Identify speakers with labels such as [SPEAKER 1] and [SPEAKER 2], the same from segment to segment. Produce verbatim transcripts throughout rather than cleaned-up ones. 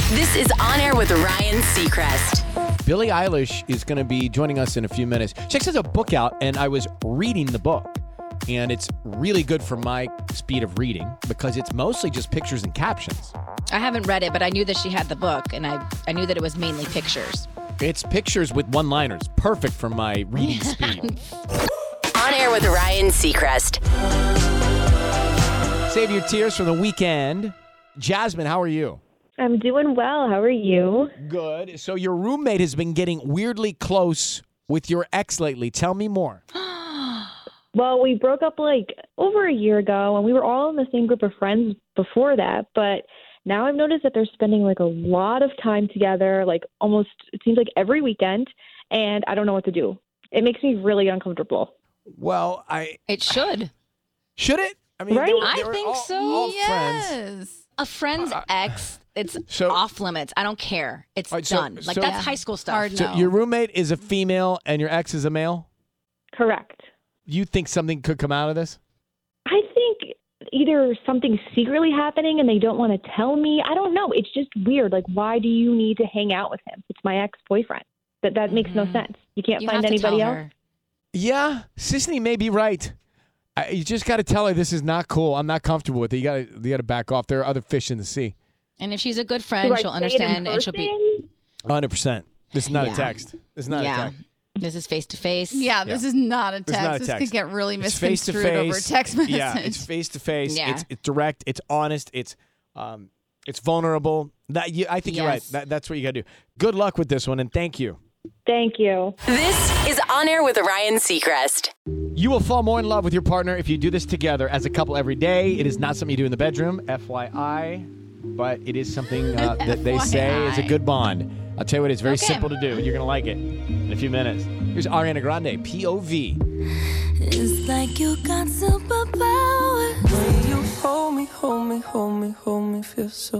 [SPEAKER 1] This is On Air with Ryan Seacrest.
[SPEAKER 2] Billie Eilish is going to be joining us in a few minutes. She actually has a book out, and I was reading the book. And it's really good for my speed of reading because it's mostly just pictures and captions.
[SPEAKER 3] I haven't read it, but I knew that she had the book, and I, I knew that it was mainly pictures.
[SPEAKER 2] It's pictures with one-liners. Perfect for my reading speed.
[SPEAKER 1] On Air with Ryan Seacrest.
[SPEAKER 2] Save your tears from the weekend. Jasmine, how are you?
[SPEAKER 4] I'm doing well. How are you?
[SPEAKER 2] Good. So your roommate has been getting weirdly close with your ex lately. Tell me more.
[SPEAKER 4] Well, we broke up like over a year ago, and we were all in the same group of friends before that. But now I've noticed that they're spending like a lot of time together, like almost, it seems like every weekend, and I don't know what to do. It makes me really uncomfortable.
[SPEAKER 2] Well, I...
[SPEAKER 3] It should.
[SPEAKER 2] Should it? I mean,
[SPEAKER 4] Right?
[SPEAKER 2] they were-
[SPEAKER 3] I
[SPEAKER 2] they were
[SPEAKER 3] think
[SPEAKER 2] all-
[SPEAKER 3] so.
[SPEAKER 2] all
[SPEAKER 5] Yes.
[SPEAKER 2] friends.
[SPEAKER 3] A friend's
[SPEAKER 2] Uh,
[SPEAKER 3] ex, it's
[SPEAKER 2] so-
[SPEAKER 3] off limits. I don't care. It's
[SPEAKER 2] All right, so-
[SPEAKER 3] done. Like,
[SPEAKER 2] so-
[SPEAKER 3] that's
[SPEAKER 5] Yeah.
[SPEAKER 3] high school stuff.
[SPEAKER 5] Hard
[SPEAKER 2] So
[SPEAKER 5] no.
[SPEAKER 2] your roommate is a female and your ex is a male?
[SPEAKER 4] Correct.
[SPEAKER 2] You think something could come out of this?
[SPEAKER 4] I think either something's secretly happening and they don't want to tell me. I don't know. It's just weird. Like, why do you need to hang out with him? It's my ex-boyfriend. That that makes no
[SPEAKER 3] Mhm.
[SPEAKER 4] sense. You can't
[SPEAKER 3] You
[SPEAKER 4] find
[SPEAKER 3] have to
[SPEAKER 4] anybody
[SPEAKER 3] tell
[SPEAKER 4] else.
[SPEAKER 3] her.
[SPEAKER 2] Yeah, Sisney may be right. I, you just got to tell her this is not cool. I'm not comfortable with it. You got to you got to back off. There are other fish in the sea.
[SPEAKER 3] And if she's a good
[SPEAKER 4] Do
[SPEAKER 3] friend,
[SPEAKER 4] I
[SPEAKER 3] she'll
[SPEAKER 4] say it in
[SPEAKER 3] understand, and she'll be,
[SPEAKER 4] person?
[SPEAKER 2] one hundred percent. This is not a
[SPEAKER 3] Yeah.
[SPEAKER 2] text. This is not a
[SPEAKER 3] yeah.
[SPEAKER 2] text.
[SPEAKER 3] This is face to face.
[SPEAKER 5] Yeah, this is not a
[SPEAKER 2] It's
[SPEAKER 5] text.
[SPEAKER 2] not a
[SPEAKER 5] This
[SPEAKER 2] text.
[SPEAKER 5] could get really
[SPEAKER 2] It's face to
[SPEAKER 5] misconstrued over
[SPEAKER 2] face.
[SPEAKER 5] text message.
[SPEAKER 2] Yeah, it's face to face.
[SPEAKER 3] Yeah.
[SPEAKER 2] It's it's direct. It's honest. It's um, it's vulnerable. That you, I think you're right.
[SPEAKER 3] Yes.
[SPEAKER 2] That, that's what you got to do. Good luck with this one, and thank you.
[SPEAKER 4] Thank you.
[SPEAKER 1] This is On Air with Ryan Seacrest.
[SPEAKER 2] You will fall more in love with your partner if you do this together as a couple every day. It is not something you do in the bedroom, F Y I, but it is something uh, that they say is a good bond. I'll tell you what, it's very
[SPEAKER 3] Okay.
[SPEAKER 2] simple to do. You're going to like it in a few minutes. Here's Ariana Grande, P O V.
[SPEAKER 6] It's like you got superpowers.
[SPEAKER 7] When you hold me, hold me, hold me, hold me, feel so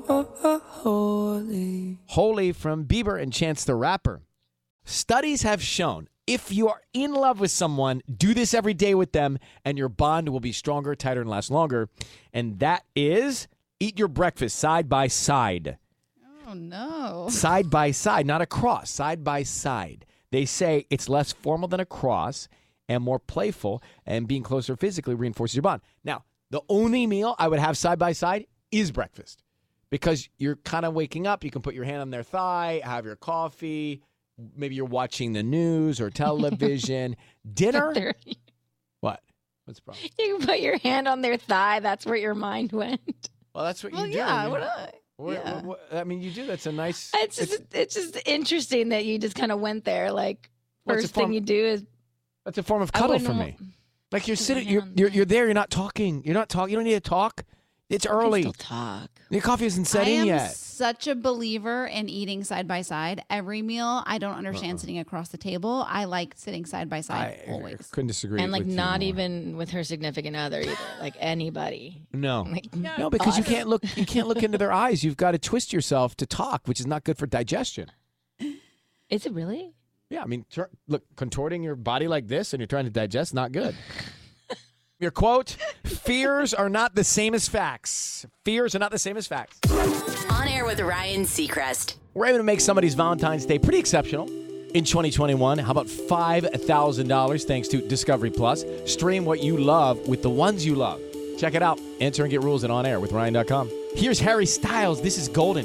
[SPEAKER 7] holy.
[SPEAKER 2] Holy from Bieber and Chance the Rapper. Studies have shown if you are in love with someone, do this every day with them, and your bond will be stronger, tighter, and last longer. And that is eat your breakfast side by side.
[SPEAKER 5] Oh, no.
[SPEAKER 2] Side by side, not across, side by side. They say it's less formal than a cross and more playful, and being closer physically reinforces your bond. Now, the only meal I would have side by side is breakfast because you're kind of waking up. You can put your hand on their thigh, have your coffee. Maybe you're watching the news or television. Dinner?
[SPEAKER 3] There-
[SPEAKER 2] What? What's the problem?
[SPEAKER 3] You can put your hand on their thigh. That's where your mind went.
[SPEAKER 2] Well, that's what
[SPEAKER 5] Well,
[SPEAKER 2] you do.
[SPEAKER 5] yeah.
[SPEAKER 2] You-
[SPEAKER 5] What I,
[SPEAKER 2] what-
[SPEAKER 5] yeah.
[SPEAKER 2] what- what- I mean, you do. That's a nice.
[SPEAKER 3] It's just it's, just interesting that you just kind of went there. Like,
[SPEAKER 2] Well, it's a
[SPEAKER 3] first thing
[SPEAKER 2] form-
[SPEAKER 3] you do is
[SPEAKER 2] That's a form of
[SPEAKER 3] I
[SPEAKER 2] cuddle
[SPEAKER 3] wouldn't
[SPEAKER 2] for
[SPEAKER 3] wa-
[SPEAKER 2] me. Like you're
[SPEAKER 3] Put
[SPEAKER 2] sitting,
[SPEAKER 3] my
[SPEAKER 2] you're,
[SPEAKER 3] hand
[SPEAKER 2] you're
[SPEAKER 3] on
[SPEAKER 2] you're there. You're not talking. You're not talking. You don't need to talk. It's
[SPEAKER 3] I can
[SPEAKER 2] early.
[SPEAKER 3] still talk.
[SPEAKER 2] Your coffee isn't set
[SPEAKER 5] I
[SPEAKER 2] in
[SPEAKER 5] am
[SPEAKER 2] yet.
[SPEAKER 5] such a believer in eating side by side every meal. I don't understand sitting across the table. I like sitting side by side
[SPEAKER 2] I
[SPEAKER 5] always.
[SPEAKER 2] couldn't disagree.
[SPEAKER 3] And like
[SPEAKER 2] with you
[SPEAKER 3] not
[SPEAKER 2] more.
[SPEAKER 3] even with her significant other either. Like anybody.
[SPEAKER 2] No,
[SPEAKER 3] Like
[SPEAKER 2] no, because you
[SPEAKER 3] us.
[SPEAKER 2] can't look. You can't look into their eyes. You've got to twist yourself to talk, which is not good for digestion.
[SPEAKER 3] Is it really?
[SPEAKER 2] Yeah, I mean, tur- look, contorting your body like this and you're trying to digest, not good. Your quote: "Fears are not the same as facts. Fears are not the same as facts."
[SPEAKER 1] On Air with Ryan Seacrest.
[SPEAKER 2] We're able to make somebody's Valentine's Day pretty exceptional in twenty twenty-one. How about five thousand dollars thanks to Discovery Plus? Stream what you love with the ones you love. Check it out. Enter and get rules at on air with Ryan dot com. Here's Harry Styles. This is Golden.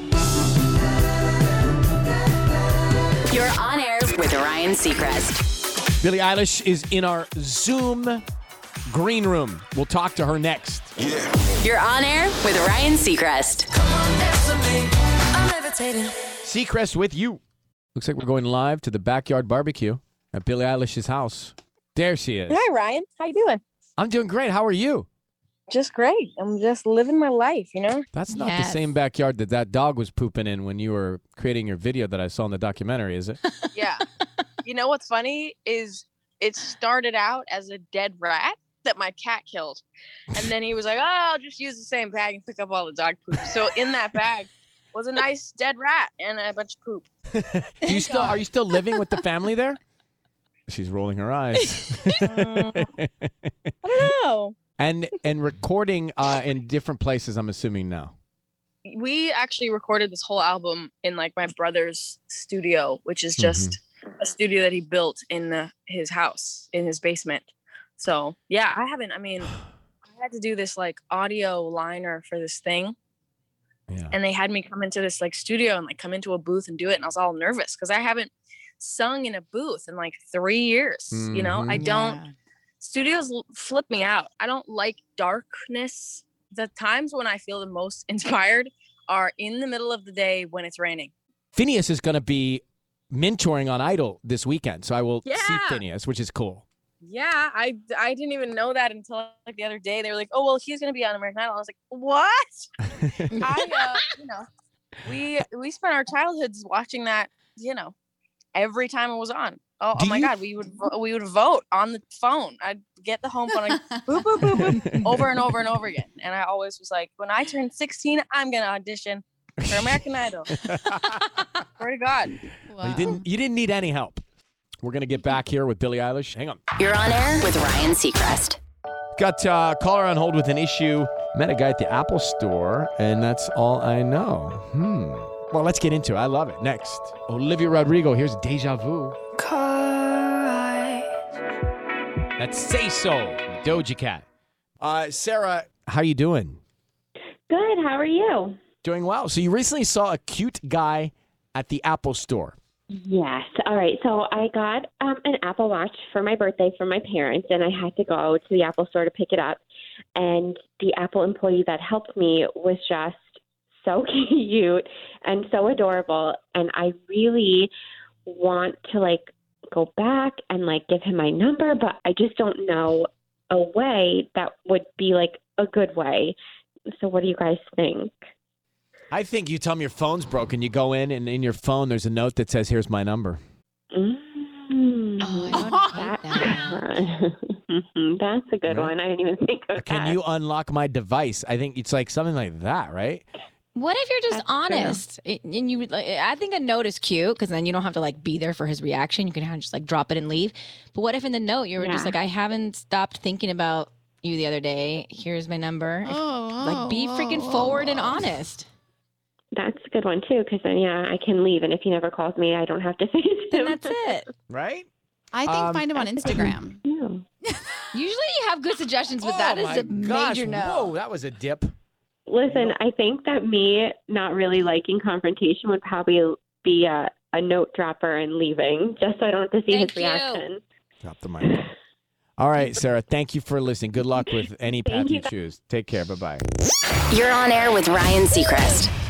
[SPEAKER 1] You're On Air with Ryan Seacrest.
[SPEAKER 2] Billie Eilish is in our Zoom green room. We'll talk to her next.
[SPEAKER 1] You're On Air with Ryan Seacrest.
[SPEAKER 6] I'm levitating.
[SPEAKER 2] Seacrest with you. Looks like we're going live to the backyard barbecue at Billie Eilish's house. There she is.
[SPEAKER 8] Hi, Ryan. How you doing?
[SPEAKER 2] I'm doing great. How are you?
[SPEAKER 8] Just great. I'm just living my life, you know?
[SPEAKER 2] That's not the
[SPEAKER 5] Yes.
[SPEAKER 2] same backyard that that dog was pooping in when you were creating your video that I saw in the documentary, is it?
[SPEAKER 8] Yeah. You know what's funny is it started out as a dead rat that my cat killed. And then he was like, oh, I'll just use the same bag and pick up all the dog poop. So in that bag was a nice dead rat and a bunch of poop.
[SPEAKER 2] Do you still are you still living with the family there? She's rolling her eyes.
[SPEAKER 8] Uh, I don't know.
[SPEAKER 2] and and recording uh, in different places, I'm assuming now.
[SPEAKER 8] we actually recorded this whole album in like my brother's studio, which is just mm-hmm. a studio that he built in the, his house, in his basement. So yeah, I haven't, I mean, I had to do this like audio liner for this thing. Yeah. And they had me come into this like studio and like come into a booth and do it. And I was all nervous because I haven't sung in a booth in like three years. Mm-hmm. You know, I don't, yeah. studios flip me out. I don't like darkness. The times when I feel the most inspired are in the middle of the day when it's raining.
[SPEAKER 2] Phineas is going to be mentoring on Idol this weekend. So I will
[SPEAKER 8] yeah.
[SPEAKER 2] see Phineas, which is cool.
[SPEAKER 8] Yeah, I, I didn't even know that until like the other day. They were like, "Oh, well, he's gonna be on American Idol." I was like, "What?" I, uh, you know, we we spent our childhoods watching that. You know, every time it was on. Oh, oh my you... God, we would we would vote on the phone. I'd get the home phone, and boop boop boop boop, over and over and over again. And I always was like, when I turn sixteen, I'm gonna audition for American Idol. Swear to God.
[SPEAKER 2] Wow. Well, you didn't you didn't need any help. We're going to get back here with Billie Eilish. Hang on.
[SPEAKER 1] You're on air with Ryan Seacrest.
[SPEAKER 2] Got a uh, caller on hold with an issue. Met a guy at the Apple store, and that's all I know. Hmm. Well, let's get into it. I love it. Next, Olivia Rodrigo. Here's Deja Vu.
[SPEAKER 6] Car
[SPEAKER 2] That's Say So, Doja Cat. Uh, Sarah, how you doing?
[SPEAKER 4] Good. How are you?
[SPEAKER 2] Doing well. So you recently saw a cute guy at the Apple store.
[SPEAKER 9] Yes. All right. So I got um, an Apple Watch for my birthday from my parents, and I had to go to the Apple store to pick it up. And the Apple employee that helped me was just so cute and so adorable. And I really want to, like, go back and, like, give him my number, but I just don't know a way that would be, like, a good way. So what do you guys think?
[SPEAKER 2] I think you tell them your phone's broken. You go in, and in your phone, there's a note that says, "Here's my number."
[SPEAKER 9] Mm-hmm.
[SPEAKER 3] Oh, I don't hate
[SPEAKER 9] that. That's a good right. one. I didn't even think of
[SPEAKER 2] Can that. Can you unlock my device? I think it's like something like that, right?
[SPEAKER 3] What if you're just
[SPEAKER 9] That's
[SPEAKER 3] honest? It, and you, like, I think a note is cute because then you don't have to like be there for his reaction. You can kind of just like drop it and leave. But what if in the note you were yeah. just like, "I haven't stopped thinking about you the other day. Here's my number."
[SPEAKER 5] Oh,
[SPEAKER 3] like be freaking
[SPEAKER 5] oh,
[SPEAKER 3] forward
[SPEAKER 5] oh.
[SPEAKER 3] and honest.
[SPEAKER 9] That's a good one, too, because then, yeah, I can leave, and if he never calls me, I don't have to face him.
[SPEAKER 3] Then that's it.
[SPEAKER 2] Right?
[SPEAKER 5] I think
[SPEAKER 2] um,
[SPEAKER 5] find him on Instagram.
[SPEAKER 9] Yeah.
[SPEAKER 3] Usually you have good suggestions, but
[SPEAKER 2] oh
[SPEAKER 3] that is a
[SPEAKER 2] gosh.
[SPEAKER 3] major no.
[SPEAKER 2] Whoa, that was a dip.
[SPEAKER 9] Listen, I think that me not really liking confrontation would probably be a, a note dropper and leaving, just so I don't have to see
[SPEAKER 3] Thank
[SPEAKER 9] his
[SPEAKER 3] you.
[SPEAKER 9] reaction.
[SPEAKER 2] Drop the mic. All right, Sarah, thank you for listening. Good luck with any path
[SPEAKER 9] Thank
[SPEAKER 2] you
[SPEAKER 9] you.
[SPEAKER 2] choose. Take care. Bye-bye.
[SPEAKER 1] You're on air with Ryan Seacrest.